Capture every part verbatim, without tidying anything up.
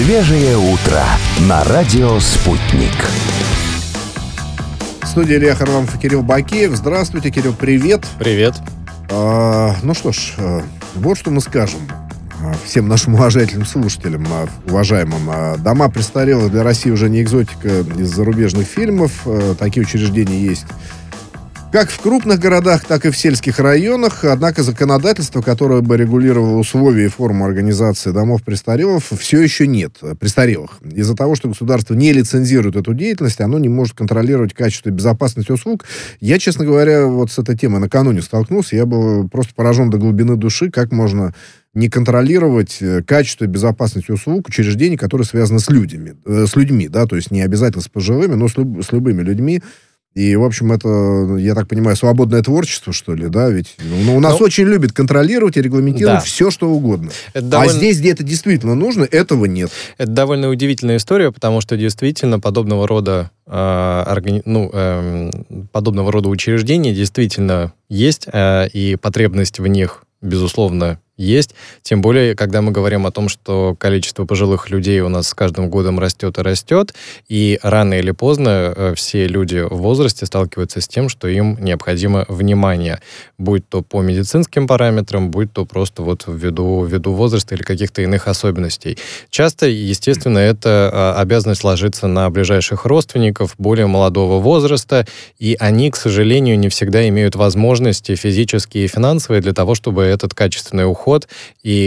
Свежее утро на радио «Спутник». В студии Илья Харламов и Кирилл Бакеев. Здравствуйте, Кирилл, привет. Привет. А, ну что ж, вот что мы скажем всем нашим уважательным слушателям, уважаемым. Дома престарелых для России уже не экзотика из зарубежных фильмов. Такие учреждения есть как в крупных городах, так и в сельских районах. Однако законодательство, которое бы регулировало условия и форму организации домов престарелых, все еще нет. Престарелых. Из-за того, что государство не лицензирует эту деятельность, оно не может контролировать качество и безопасность услуг. Я, честно говоря, вот с этой темой накануне столкнулся. Я был просто поражен до глубины души, как можно не контролировать качество и безопасность услуг учреждений, которые связаны с людьми. Э, с людьми, да, то есть не обязательно с пожилыми, но с, люб- с любыми людьми. И, в общем, это, я так понимаю, свободное творчество, что ли, да? Ведь ну, у нас ну, очень любят контролировать и регламентировать да. все, что угодно. Довольно... А здесь, где это действительно нужно, этого нет. Это довольно удивительная история, потому что действительно подобного рода, э, органи... ну, э, подобного рода учреждения действительно есть, э, и потребность в них, безусловно, есть. Тем более, когда мы говорим о том, что количество пожилых людей у нас с каждым годом растет и растет, и рано или поздно все люди в возрасте сталкиваются с тем, что им необходимо внимание. Будь то по медицинским параметрам, будь то просто вот ввиду, ввиду возраста или каких-то иных особенностей. Часто, естественно, эта обязанность ложится на ближайших родственников более молодого возраста, и они, к сожалению, не всегда имеют возможности физические и финансовые для того, чтобы этот качественный уход ход и,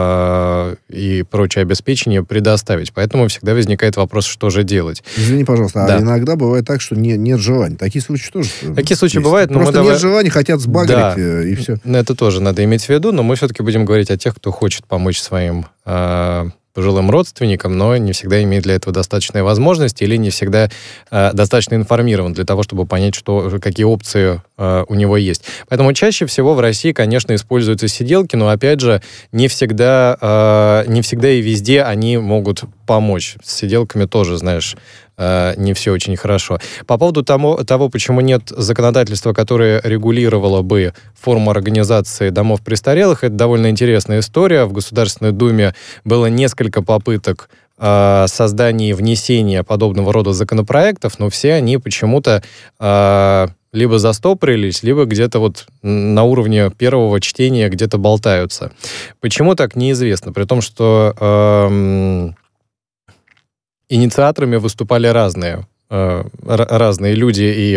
э, и прочее обеспечение предоставить. Поэтому всегда возникает вопрос, что же делать. Извини, пожалуйста, да. а иногда бывает так, что не, нет желания. Такие случаи тоже Такие случаи есть. бывают. Но Просто мы нет давай... желания, хотят сбагрить, да. и все. Это тоже надо иметь в виду, но мы все-таки будем говорить о тех, кто хочет помочь своим э, пожилым родственникам, но не всегда имеет для этого достаточной возможности или не всегда э, достаточно информирован для того, чтобы понять, что, какие опции э, у него есть. Поэтому чаще всего в России, конечно, используются сиделки, но, опять же, не всегда, э, не всегда и везде они могут помочь. С сиделками тоже, знаешь, э, не все очень хорошо. По поводу того, того, почему нет законодательства, которое регулировало бы форму организации домов престарелых, это довольно интересная история. В Государственной Думе было несколько попыток э, создания и внесения подобного рода законопроектов, но все они почему-то э, либо застопорились, либо где-то вот на уровне первого чтения где-то болтаются. Почему так, неизвестно. При том, что э, инициаторами выступали разные разные люди, и,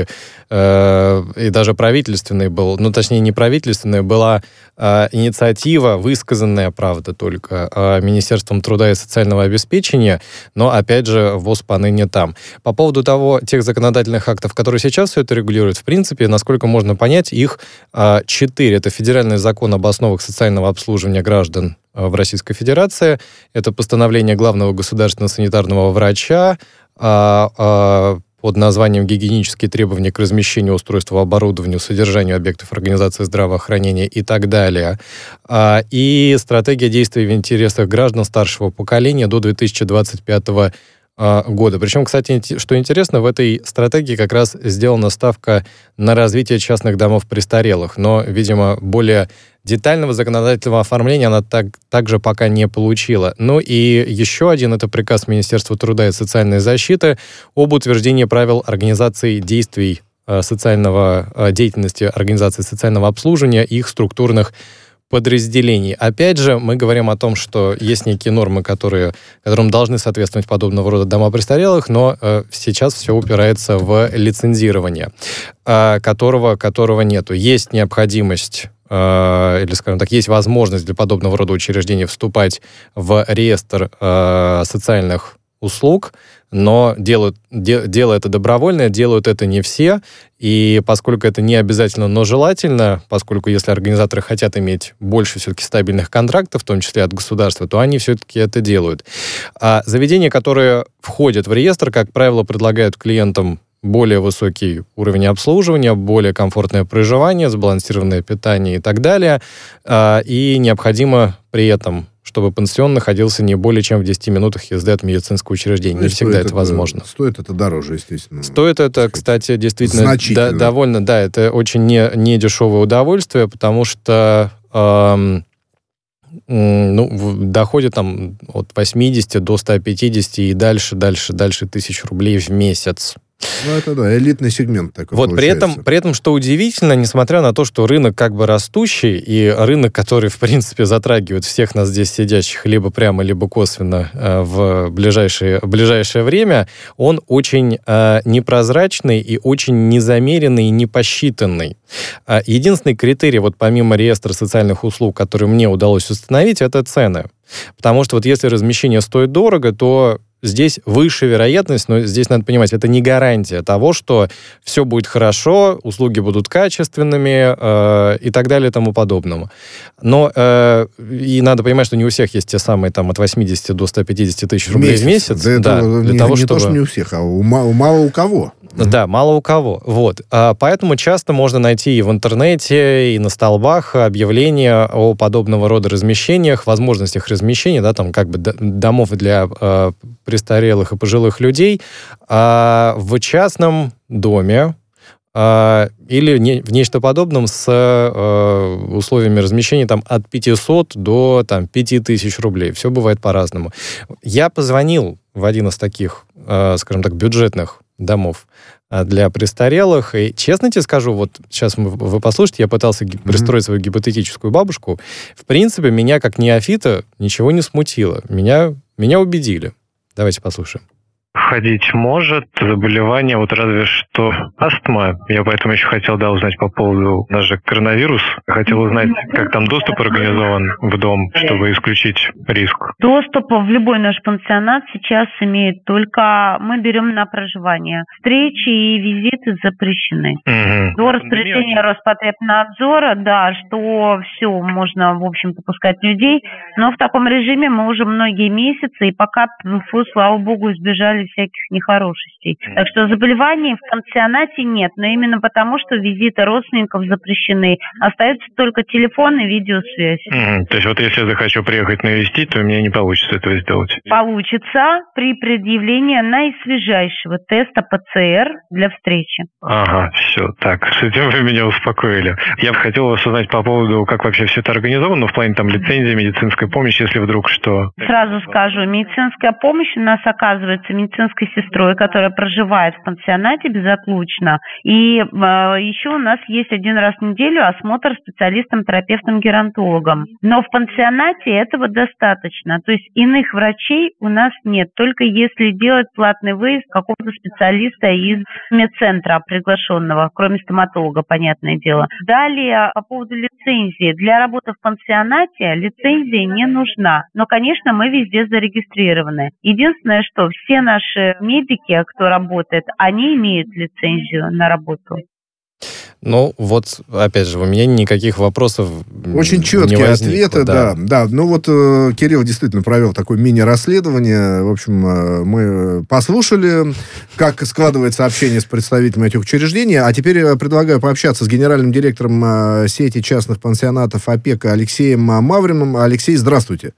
э, и даже правительственный был, ну, точнее, не правительственная, была э, инициатива, высказанная, правда, только э, Министерством труда и социального обеспечения, но, опять же, ВОЗ поныне там. По поводу того, тех законодательных актов, которые сейчас все это регулируют, в принципе, насколько можно понять, их э, четыре. Это Федеральный закон об основах социального обслуживания граждан в Российской Федерации, это постановление главного государственного санитарного врача, А, а, под названием «Гигиенические требования к размещению, устройству, оборудованию, содержанию объектов организации здравоохранения» и так далее. А, и стратегия действий в интересах граждан старшего поколения до две тысячи двадцать пятого года. Причем, кстати, что интересно, в этой стратегии как раз сделана ставка на развитие частных домов престарелых, но, видимо, более детального законодательного оформления она так, также пока не получила. Ну и еще один — это приказ Министерства труда и социальной защиты об утверждении правил организации действий социального, деятельности организации социального обслуживания и их структурных подразделений. Опять же, мы говорим о том, что есть некие нормы, которые, которым должны соответствовать подобного рода дома престарелых, но э, сейчас все упирается в лицензирование, э, которого, которого нету. Есть необходимость, э, или, скажем так, есть возможность для подобного рода учреждений вступать в реестр э, социальных услуг, но делают, де, дело это добровольное, делают это не все, и поскольку это не обязательно, но желательно, поскольку если организаторы хотят иметь больше все-таки стабильных контрактов, в том числе от государства, то они все-таки это делают. А заведения, которые входят в реестр, как правило, предлагают клиентам более высокий уровень обслуживания, более комфортное проживание, сбалансированное питание и так далее, и необходимо при этом, чтобы пансион находился не более чем в десяти минутах езды от медицинского учреждения. Не всегда это, это возможно. Стоит это дороже, естественно. Стоит это, кстати, действительно да, довольно, да, это очень не, не дешевое удовольствие, потому что эм, ну, доходит там от восьмидесяти до ста пятидесяти и дальше, дальше, дальше тысяч рублей в месяц. Ну, это да, элитный сегмент такой Вот при этом, при этом, что удивительно, несмотря на то, что рынок как бы растущий, и рынок, который, в принципе, затрагивает всех нас здесь сидящих либо прямо, либо косвенно э, в ближайшее, ближайшее время, он очень э, непрозрачный и очень незамеренный и непосчитанный. Э, единственный критерий, вот помимо реестра социальных услуг, который мне удалось установить, это цены. Потому что вот если размещение стоит дорого, то здесь выше вероятность, но здесь надо понимать, это не гарантия того, что все будет хорошо, услуги будут качественными э, и так далее и тому подобному. Но э, и надо понимать, что не у всех есть те самые там от восьмидесяти до ста пятидесяти тысяч рублей в месяц. Да, да, это для не, того, не чтобы... то, что не у всех, а у, у мало у кого. Да, мало у кого. Вот. А поэтому часто можно найти и в интернете, и на столбах объявления о подобного рода размещениях, возможностях размещения, да, там как бы домов для э, престарелых и пожилых людей э, в частном доме э, или не, в нечто подобном с э, условиями размещения там, от пятисот до там, пяти тысяч рублей. Все бывает по-разному. Я позвонил в один из таких, э, скажем так, бюджетных домов для престарелых. И честно тебе скажу, вот сейчас вы послушайте, я пытался mm-hmm. пристроить свою гипотетическую бабушку. В принципе, меня как неофита ничего не смутило. Меня, меня убедили. Давайте послушаем. Ходить может, заболевание, вот разве что астма. Я поэтому еще хотел, да, узнать по поводу даже коронавирус. Хотел узнать, как там доступ организован в дом, чтобы исключить риск. Доступ в любой наш пансионат сейчас имеет только мы берем на проживание. Встречи и визиты запрещены. Угу. До распоряжения Роспотребнадзора, да, что все можно, в общем-то, пускать людей, но в таком режиме мы уже многие месяцы, и пока, фу, слава богу, избежали всяких нехорошестей. Так что заболеваний в пансионате нет, но именно потому, что визиты родственников запрещены. Остается только телефон и видеосвязь. Mm, то есть вот если я захочу приехать навестить, то мне не получится этого сделать? Получится при предъявлении наисвежайшего теста ПЦР для встречи. Ага, все, так, с этим вы меня успокоили. Я бы хотел вас узнать по поводу, как вообще все это организовано, в плане там лицензии, медицинской помощи, если вдруг что. Сразу скажу, медицинская помощь у нас оказывается медицинской сестрой, которая проживает в пансионате безотлучно. И э, еще у нас есть один раз в неделю осмотр специалистом, терапевтом, геронтологом. Но в пансионате этого достаточно. То есть иных врачей у нас нет. Только если делать платный выезд какого-то специалиста из медцентра приглашенного, кроме стоматолога, понятное дело. Далее, по поводу лицензии. Для работы в пансионате лицензия не нужна. Но, конечно, мы везде зарегистрированы. Единственное, что все наши медики, кто работает, они имеют лицензию на работу. Ну, вот, опять же, у меня никаких вопросов Очень четкие не возникло, ответы, да. да. Да, ну вот э, Кирилл действительно провел такое мини-расследование. В общем, э, мы послушали, как складывается общение с представителями этих учреждений. А теперь я предлагаю пообщаться с генеральным директором э, сети частных пансионатов «Опека» Алексеем Мавриным. Алексей, здравствуйте.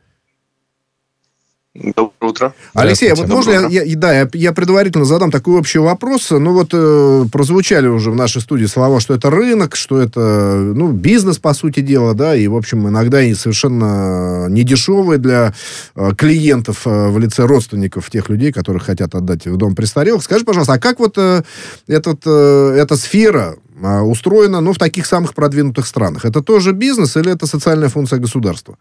Доброе утро. Алексей, а вот можно я, я, да, я, я предварительно задам такой общий вопрос. Ну вот э, прозвучали уже в нашей студии слова, что это рынок, что это, ну, бизнес, по сути дела, да, и, в общем, иногда и совершенно недешевый для э, клиентов э, в лице родственников тех людей, которых хотят отдать в дом престарелых. Скажи, пожалуйста, а как вот э, этот, э, эта сфера э, устроена, ну, в таких самых продвинутых странах? Это тоже бизнес или это социальная функция государства?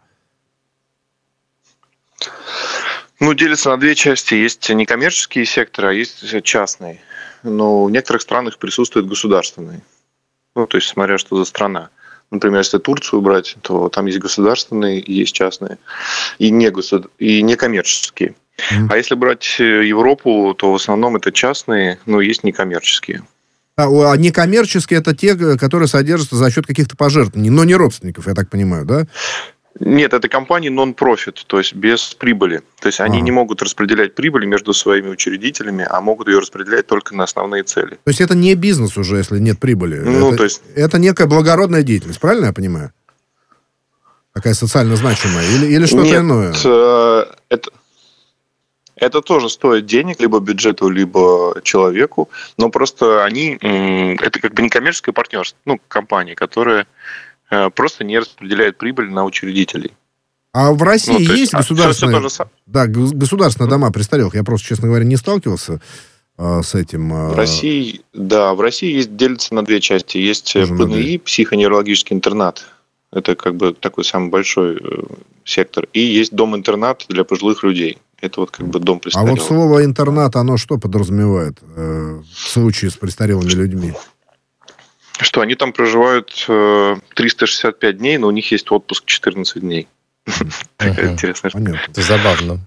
Ну, делится на две части. Есть некоммерческие секторы, а есть частные. Но в некоторых странах присутствует государственный. Ну, то есть, смотря что за страна. Например, если Турцию брать, то там есть государственные, есть частные. И, не государ... и некоммерческие. Mm. А если брать Европу, то в основном это частные, но есть некоммерческие. А, а некоммерческие это те, которые содержатся за счет каких-то пожертвований, но не родственников, я так понимаю, да? Нет, это компании нон-профит, то есть без прибыли. То есть они а. не могут распределять прибыль между своими учредителями, а могут ее распределять только на основные цели. То есть это не бизнес уже, если нет прибыли. Ну, это, то есть... это некая благородная деятельность, правильно я понимаю? Такая социально значимая или, или что-то нет, иное? Это, это тоже стоит денег либо бюджету, либо человеку, но просто они, это как бы некоммерческое партнерство, ну, компания, которая просто не распределяет прибыль на учредителей. А в России Ну, то есть есть, а, государственные, всё- всё то же да, г- государственные дома престарелых? Я просто, честно говоря, не сталкивался а, с этим. а, В России, да, в России есть, делится на две части. Есть Тоже на ПНИ, психоневрологический интернат. Это как бы такой самый большой э, сектор. И есть дом-интернат для пожилых людей. Это вот как бы дом А престарелых. вот слово «интернат», оно что подразумевает э, в случае с престарелыми людьми? Что они там проживают э, триста шестьдесят пять дней, но у них есть отпуск четырнадцать дней. Такая Мгм. интересная штука. Понятно. Это забавно.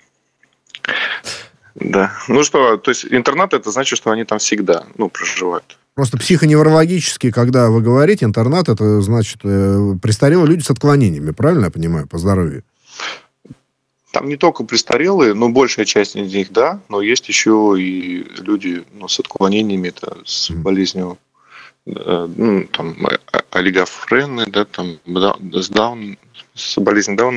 Да. Ну что, то есть интернат это значит, что они там всегда, ну, проживают. Просто психоневрологически, когда вы говорите интернат, это значит э, престарелые люди с отклонениями, правильно я понимаю, по здоровью? Там не только престарелые, но большая часть из них, да, но есть еще и люди, ну, с отклонениями, это с Мгм. болезнью, э, ну, там, а- олигофрены, да, там, да- с Даун, с болезнью Дауна.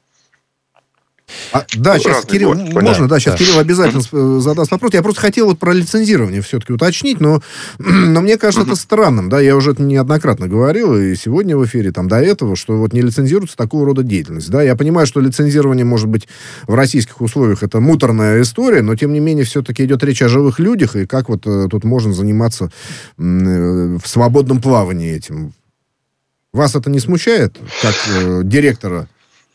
А, да, сейчас, Разные Кирилл, бывают, м- понятно. можно, да, сейчас Да. Кирилл обязательно э, задаст вопрос. Я просто хотел вот про лицензирование все-таки уточнить, но, но мне кажется, это странным, да, я уже это неоднократно говорил, и сегодня в эфире, там, до этого, что вот не лицензируется такого рода деятельность, да, я понимаю, что лицензирование, может быть, в российских условиях это муторная история, но, тем не менее, все-таки идет речь о живых людях, и как вот э, тут можно заниматься м, э, в свободном плавании этим. Вас это не смущает, как э, директора?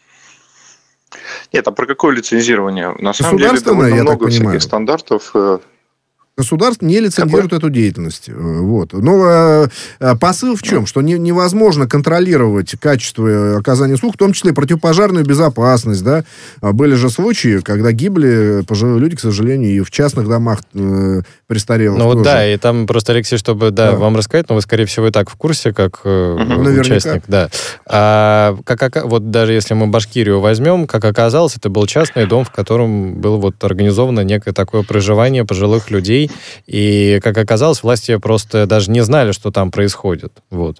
Нет, а про какое лицензирование? На самом деле Государственное, довольно я так много понимаю. всяких стандартов. э, Государство не лицензирует эту деятельность. Э, Вот. Но э, э, посыл в чем? Что не- невозможно контролировать качество э, оказания услуг, в том числе противопожарную безопасность. Да? А были же случаи, когда гибли пожилые люди, к сожалению, и в частных домах э, престарелых Ну вот тоже. да, и там просто, Алексей, чтобы да, Да. вам рассказать, но вы, скорее всего, и так в курсе, как э, Мгм. Наверняка. участник. Да. А, как, ока- вот даже если мы Башкирию возьмем, как оказалось, это был частный дом, в котором было вот организовано некое такое проживание пожилых людей. И, как оказалось, власти просто даже не знали, что там происходит. Вот.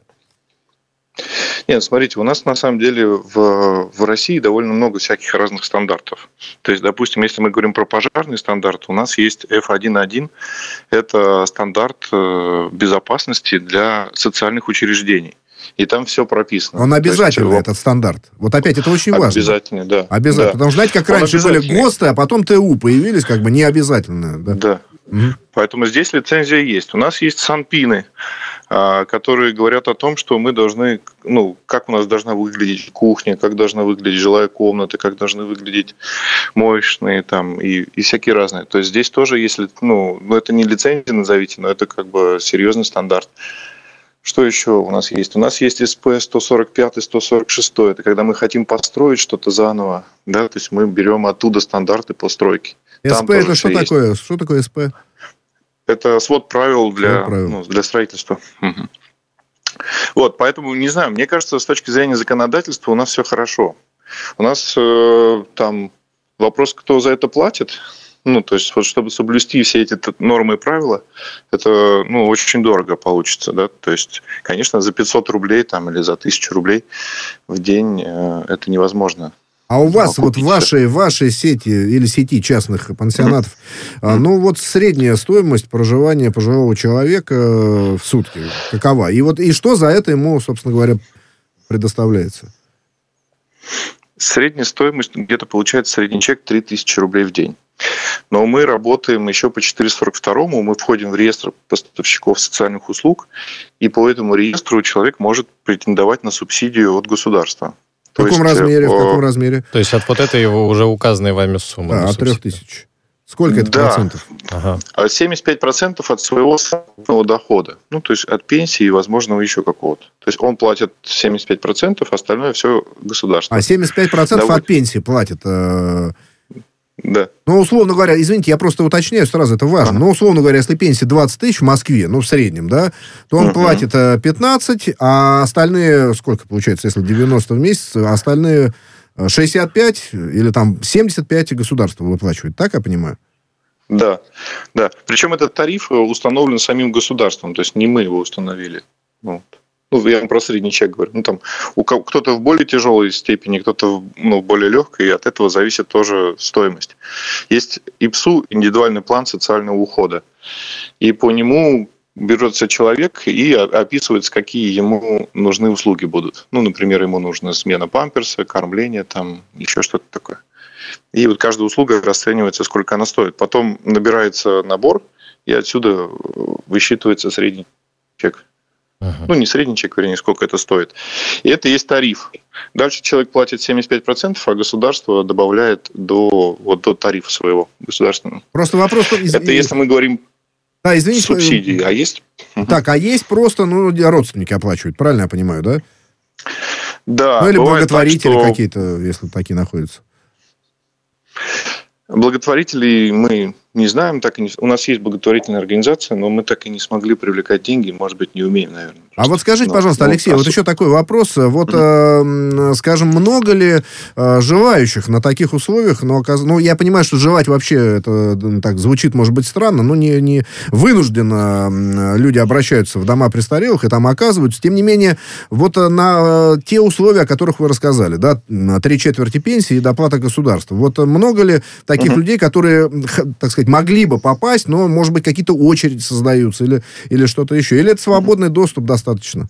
Нет, смотрите, у нас на самом деле в, в России довольно много всяких разных стандартов. То есть, допустим, если мы говорим про пожарный стандарт, у нас есть эф один точка один. Это стандарт э, безопасности для социальных учреждений. И там все прописано. Он То есть, обязательный, э, этот стандарт. Вот опять, это очень важно. Обязательно, да. Обязательно. Да. Потому что, знаете, как Он раньше были обязательный. ГОСТы, а потом ТУ появились, как бы необязательные. Да? Да. Мгм. Поэтому здесь лицензия есть. У нас есть санпины, а, которые говорят о том, что мы должны, ну, как у нас должна выглядеть кухня, как должна выглядеть жилая комната, как должны выглядеть моечные там и, и всякие разные. То есть здесь тоже, если, ну, ну, это не лицензия назовите, но это как бы серьезный стандарт. Что еще у нас есть? У нас есть эс пэ сто сорок пять, сто сорок шесть. Это когда мы хотим построить что-то заново. Да? То есть мы берем оттуда стандарты постройки. Там СП это тоже что всё есть. такое? Что такое СП? Это свод правил для, Свод правил. ну, для строительства. Мгм. Вот, поэтому, не знаю, мне кажется, с точки зрения законодательства у нас все хорошо. У нас э, там вопрос, кто за это платит. Ну, то есть, вот, чтобы соблюсти все эти т- нормы и правила, это, ну, очень дорого получится, да. То есть, конечно, за пятьсот рублей там, или за тысячу рублей в день э, это невозможно. А у вас, Ну, вот в купить вашей, вашей сети или сети частных пансионатов, а, ну вот средняя стоимость проживания пожилого человека э, в сутки какова? И вот и что за это ему, собственно говоря, предоставляется? Средняя стоимость где-то получается средний чек три тысячи рублей в день. Но мы работаем еще по четыреста сорок второму, мы входим в реестр поставщиков социальных услуг, и по этому реестру человек может претендовать на субсидию от государства. В каком размере? В каком размере? То есть от вот этой его уже указанной вами суммы. Да, на от трех субсидию. тысяч. Сколько это Да. процентов? Ага. семьдесят пять процентов от своего собственного дохода. Ну, то есть от пенсии и, возможно, еще какого-то. То есть он платит семьдесят пять процентов, остальное все государство. А семьдесят пять процентов Да, от вот. пенсии платит. э, Да. Ну, условно говоря, извините, я просто уточняю сразу, это важно. Ага. Но, условно говоря, если пенсия двадцать тысяч в Москве, ну, в среднем, да, то он Мгм. платит э, пятнадцать, а остальные, сколько получается, если девяносто в месяц, а остальные э, шестьдесят пять или там семьдесят пять государство выплачивает. Так я понимаю? Да, да. Причем этот тариф установлен самим государством, то есть не мы его установили. Вот. Ну, я про средний чек говорю. Ну, там, у кого- кто-то в более тяжелой степени, кто-то в, ну, более легкой, и от этого зависит тоже стоимость. Есть ИПСУ, индивидуальный план социального ухода. И по нему берется человек и описывается, какие ему нужны услуги будут. Ну, например, ему нужна смена памперса, кормление, там еще что-то такое. И вот каждая услуга расценивается, сколько она стоит. Потом набирается набор, и отсюда высчитывается средний чек. Uh-huh. Ну, не средний чек, вернее, сколько это стоит. И это есть тариф. Дальше человек платит семьдесят пять процентов, а государство добавляет до, вот, до тарифа своего государственного. Просто вопрос... Это если мы говорим а, извините, субсидии. А есть... Так, а есть просто, ну, родственники оплачивают, правильно я понимаю, да? Да. Ну, или благотворители так, что... какие-то, если такие находятся. Благотворителей мы не знаем, так и не... у нас есть благотворительная организация, но мы так и не смогли привлекать деньги, может быть, не умеем, наверное. А вот скажите, но, пожалуйста, но, Алексей, а... вот еще такой вопрос. Вот, mm-hmm. э, скажем, много ли э, желающих на таких условиях, но, ну, я понимаю, что жевать вообще, это так звучит, может быть, странно, но не, не вынужденно люди обращаются в дома престарелых и там оказываются. Тем не менее, вот на э, те условия, о которых вы рассказали, да, три четверти пенсии и доплата государства. Вот много ли таких mm-hmm. людей, которые, так сказать, могли бы попасть, но, может быть, какие-то очереди создаются или, или что-то еще? Или это свободный доступ достаточно?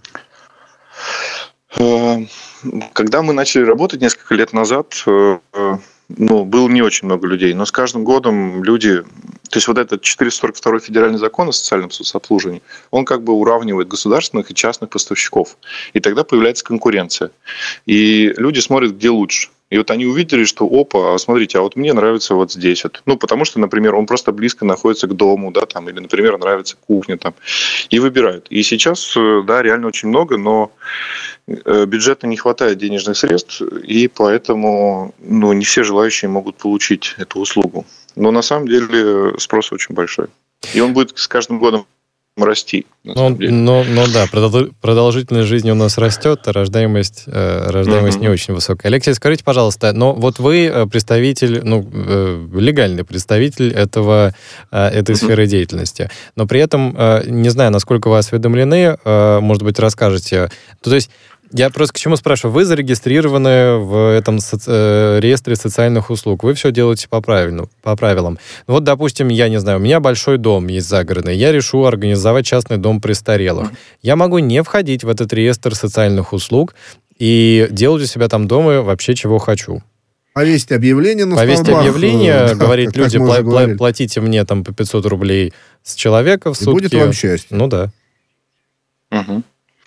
Когда мы начали работать несколько лет назад, ну, было не очень много людей, но с каждым годом люди... То есть вот этот четыреста сорок второй федеральный закон о социальном соцобслуживании, он как бы уравнивает государственных и частных поставщиков. И тогда появляется конкуренция. И люди смотрят, где лучше. И вот они увидели, что, опа, смотрите, а вот мне нравится вот здесь вот. Ну, потому что, например, он просто близко находится к дому, да, там, или, например, нравится кухня там. И выбирают. И сейчас, да, реально очень много, но бюджета не хватает денежных средств, и поэтому, ну, не все желающие могут получить эту услугу. Но на самом деле спрос очень большой. И он будет с каждым годом расти. Ну, но, но да, продолжительность жизни у нас растет, а рождаемость, э, рождаемость mm-hmm. не очень высокая. Алексей, скажите, пожалуйста, но вот вы представитель, ну, э, легальный представитель этого, э, этой mm-hmm. сферы деятельности, но при этом, э, не знаю, насколько вы осведомлены, э, может быть, расскажете. То есть я просто к чему спрашиваю? Вы зарегистрированы в этом соци... реестре социальных услуг. Вы все делаете по, правильно, по правилам. Ну, вот, допустим, я не знаю, у меня большой дом есть загородный. Я решу организовать частный дом престарелых. Я могу не входить в этот реестр социальных услуг и делать у себя там дома вообще чего хочу. Повесить объявление на Повесить столбах. объявление, да, говорить, как, люди, как пла- платите мне там по пятьсот рублей с человека в сутки. И будет вам счастье. Ну да. Угу.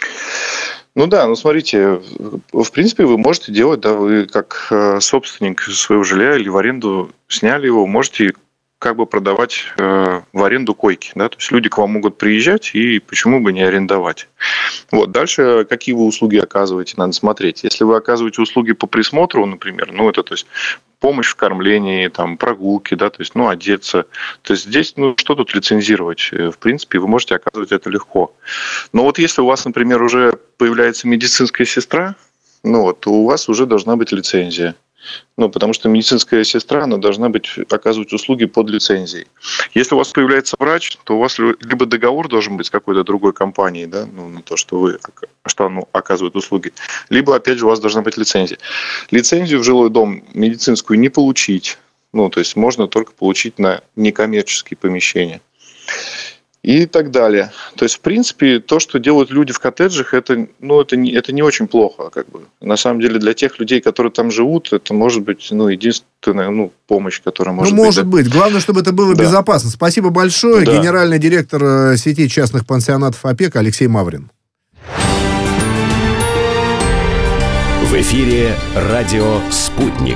Ну да, ну смотрите, в принципе, вы можете делать, да, вы как собственник своего жилья или в аренду сняли его, можете как бы продавать э, в аренду койки, да, то есть люди к вам могут приезжать, и почему бы не арендовать. Вот, дальше какие вы услуги оказываете, надо смотреть. Если вы оказываете услуги по присмотру, например, ну, это, то есть, помощь в кормлении, там, прогулки, да, то есть, ну, одеться, то есть, здесь, ну, что тут лицензировать? В принципе, вы можете оказывать это легко. Но вот если у вас, например, уже появляется медицинская сестра, ну, вот, то у вас уже должна быть лицензия. Ну, потому что медицинская сестра, она должна быть, оказывать услуги под лицензией. Если у вас появляется врач, то у вас либо договор должен быть с какой-то другой компанией, да, ну, на то, что вы, что оно оказывает услуги, либо, опять же, у вас должна быть лицензия. Лицензию в жилой дом медицинскую не получить, ну, то есть можно только получить на некоммерческие помещения. И так далее. То есть, в принципе, то, что делают люди в коттеджах, это, ну, это, не, это не очень плохо. Как бы. На самом деле, для тех людей, которые там живут, это может быть, ну, единственная, ну, помощь, которая может ну, быть. может быть. Главное, чтобы это было да. безопасно. Спасибо большое. Да. Генеральный директор сети частных пансионатов «Опека» Алексей Маврин. В эфире радио «Спутник».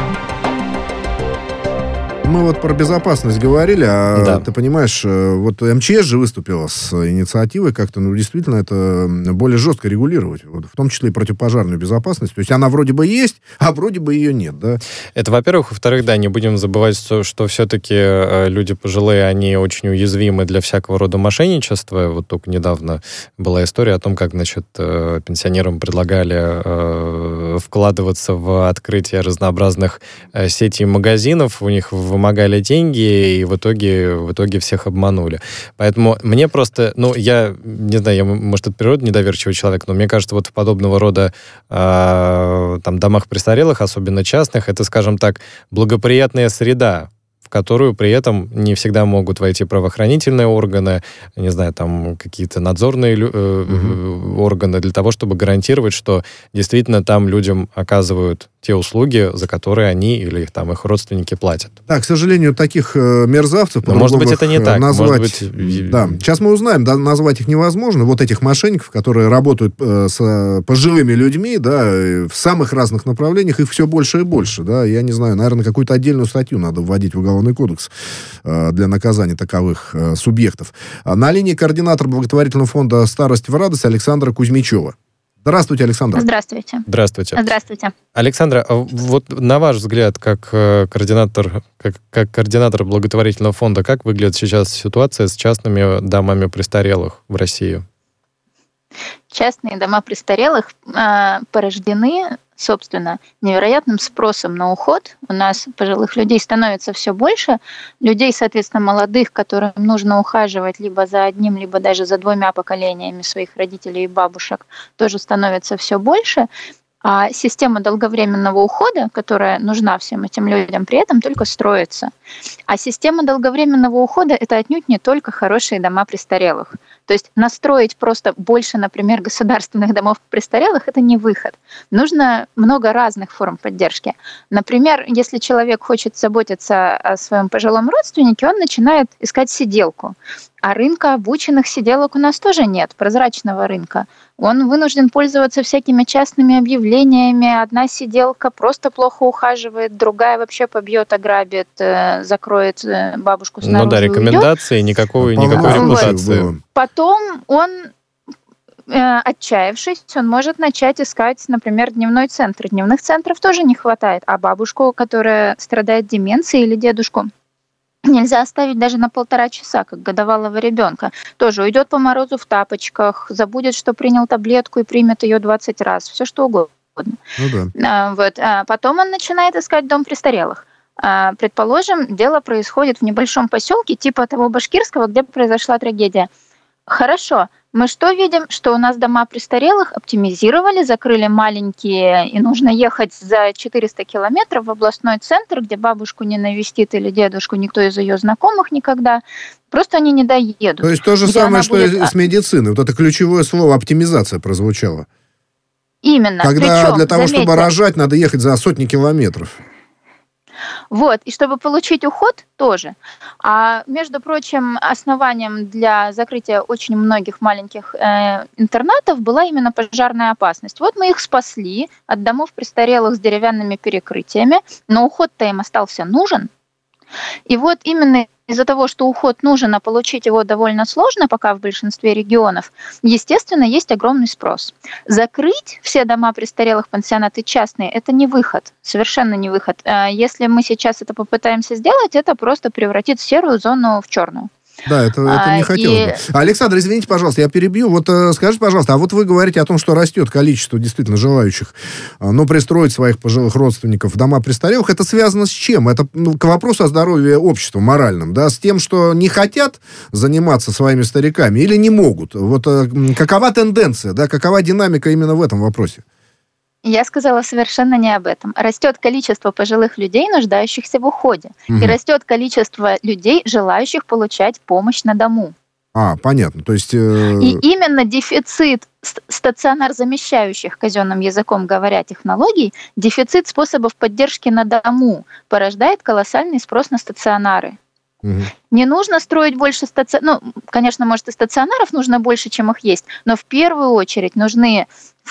Мы вот про безопасность говорили, а да. ты понимаешь, вот эм че эс же выступила с инициативой как-то, ну, действительно, это более жестко регулировать, вот, в том числе и противопожарную безопасность. То есть она вроде бы есть, а вроде бы ее нет, да? Это, во-первых. Во-вторых, да, не будем забывать, что, что все-таки люди пожилые, они очень уязвимы для всякого рода мошенничества. Вот только недавно была история о том, как, значит, пенсионерам предлагали вкладываться в открытие разнообразных сетей магазинов, у них в вымогали деньги, и в итоге, в итоге всех обманули. Поэтому мне просто, ну, я, не знаю, я, может, от природы недоверчивый человек, но мне кажется, вот в подобного рода э, там, домах престарелых, особенно частных, это, скажем так, благоприятная среда, в которую при этом не всегда могут войти правоохранительные органы, не знаю, там какие-то надзорные э, mm-hmm. органы для того, чтобы гарантировать, что действительно там людям оказывают те услуги, за которые они или их, там, их родственники платят. Да, к сожалению, таких э, мерзавцев... Но, может быть, это не так. Назвать... Может быть... Да, сейчас мы узнаем, да, назвать их невозможно. Вот этих мошенников, которые работают э, с э, пожилыми людьми, да, в самых разных направлениях, их все больше и больше, да. Я не знаю, наверное, какую-то отдельную статью надо вводить в Уголовный кодекс э, для наказания таковых э, субъектов. А на линии координатор благотворительного фонда «Старость в радость» Александра Кузьмичева. Здравствуйте, Александра. Здравствуйте. Здравствуйте. Здравствуйте. Александра, вот на ваш взгляд, как координатор, как, как координатор благотворительного фонда, как выглядит сейчас ситуация с частными домами престарелых в России? Частные дома престарелых э, порождены, собственно, невероятным спросом на уход. У нас пожилых людей становится все больше. Людей, соответственно, молодых, которым нужно ухаживать либо за одним, либо даже за двумя поколениями своих родителей и бабушек, тоже становится все больше. А система долговременного ухода, которая нужна всем этим людям, при этом только строится. А система долговременного ухода – это отнюдь не только хорошие дома престарелых. То есть настроить просто больше, например, государственных домов престарелых – это не выход. Нужно много разных форм поддержки. Например, если человек хочет заботиться о своем пожилом родственнике, он начинает искать сиделку. А рынка обученных сиделок у нас тоже нет, прозрачного рынка. Он вынужден пользоваться всякими частными объявлениями. Одна сиделка просто плохо ухаживает, другая вообще побьет, ограбит, закроет бабушку снаружи. Ну да, рекомендации, никакой, никакой репутации. Вот. Потом он, отчаявшись, он может начать искать, например, дневной центр. Дневных центров тоже не хватает. А бабушку, которая страдает деменцией, или дедушку, нельзя оставить даже на полтора часа, как годовалого ребенка. Тоже уйдет по морозу в тапочках, забудет, что принял таблетку и примет ее двадцать раз. Все что угодно. Ну да. Вот. А потом он начинает искать дом престарелых. Предположим, дело происходит в небольшом поселке типа того башкирского, где произошла трагедия. Хорошо. Мы что видим? Что у нас дома престарелых оптимизировали, закрыли маленькие, и нужно ехать за четыреста километров в областной центр, где бабушку не навестит или дедушку никто из ее знакомых никогда. Просто они не доедут. То есть то же самое, что будет... и с медициной. Вот это ключевое слово «оптимизация» прозвучало. Именно. Когда Причем, для того, заметьте, чтобы рожать, надо ехать за сотни километров. Вот, и чтобы получить уход, тоже. А, между прочим, основанием для закрытия очень многих маленьких э, интернатов была именно пожарная опасность. Вот мы их спасли от домов престарелых с деревянными перекрытиями, но уход-то им остался нужен. И вот именно из-за того, что уход нужен, а получить его довольно сложно пока в большинстве регионов, естественно, есть огромный спрос. Закрыть все дома престарелых, пансионаты частные – это не выход, совершенно не выход. Если мы сейчас это попытаемся сделать, это просто превратит серую зону в черную. Да, это, это не а, хотелось и... бы. Александр, извините, пожалуйста, я перебью. Вот э, скажите, пожалуйста, а вот вы говорите о том, что растет количество действительно желающих, э, ну, пристроить своих пожилых родственников в дома престарелых. Это связано с чем? Это ну, к вопросу о здоровье общества моральном, да, с тем, что не хотят заниматься своими стариками или не могут. Вот э, какова тенденция, да, какова динамика именно в этом вопросе? Я сказала совершенно не об этом. Растет количество пожилых людей, нуждающихся в уходе. Угу. И растет количество людей, желающих получать помощь на дому. А, понятно. То есть... Э... И именно дефицит стационар замещающих, казенным языком говоря, технологий, дефицит способов поддержки на дому порождает колоссальный спрос на стационары. Угу. Не нужно строить больше стационаров. Ну, конечно, может, и стационаров нужно больше, чем их есть, но в первую очередь нужны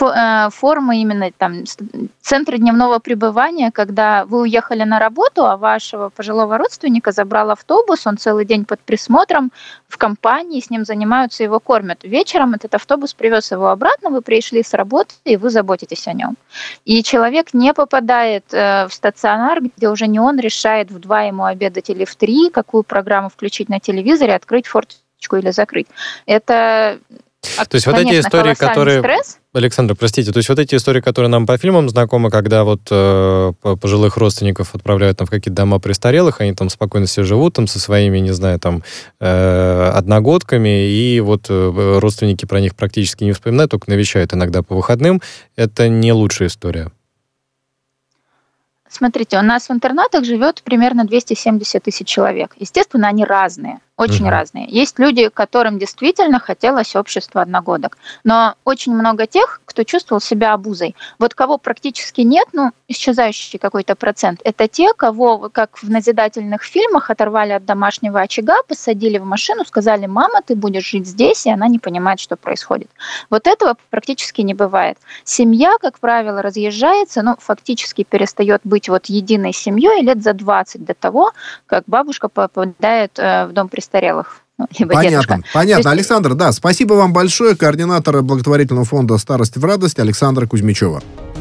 формы именно там центры дневного пребывания, когда вы уехали на работу, а вашего пожилого родственника забрал автобус, он целый день под присмотром в компании, с ним занимаются, его кормят. Вечером этот автобус привез его обратно, вы пришли с работы, и вы заботитесь о нем. И человек не попадает в стационар, где уже не он решает в два ему обедать или в три, какую программу включить на телевизоре, открыть форточку или закрыть. Это... То есть вот эти истории, которые... Стресс. Александр, простите, то есть вот эти истории, которые нам по фильмам знакомы, когда вот э, пожилых родственников отправляют там в какие-то дома престарелых, они там спокойно себе живут там со своими, не знаю, там э, одногодками, и вот э, родственники про них практически не вспоминают, только навещают иногда по выходным. Это не лучшая история. Смотрите, у нас в интернатах живет примерно двести семьдесят тысяч человек. Естественно, они разные. Очень uh-huh. разные. Есть люди, которым действительно хотелось общества одногодок. Но очень много тех, кто чувствовал себя обузой. Вот кого практически нет, ну, исчезающий какой-то процент, это те, кого, как в назидательных фильмах, оторвали от домашнего очага, посадили в машину, сказали: мама, ты будешь жить здесь, и она не понимает, что происходит. Вот этого практически не бывает. Семья, как правило, разъезжается, ну, фактически перестает быть вот единой семьей лет за двадцать до того, как бабушка попадает в дом престарелых. Ну, понятно, дедушка. понятно. есть... Александр, да, спасибо вам большое. Координатор благотворительного фонда «Старость в радость» Александра Кузьмичева.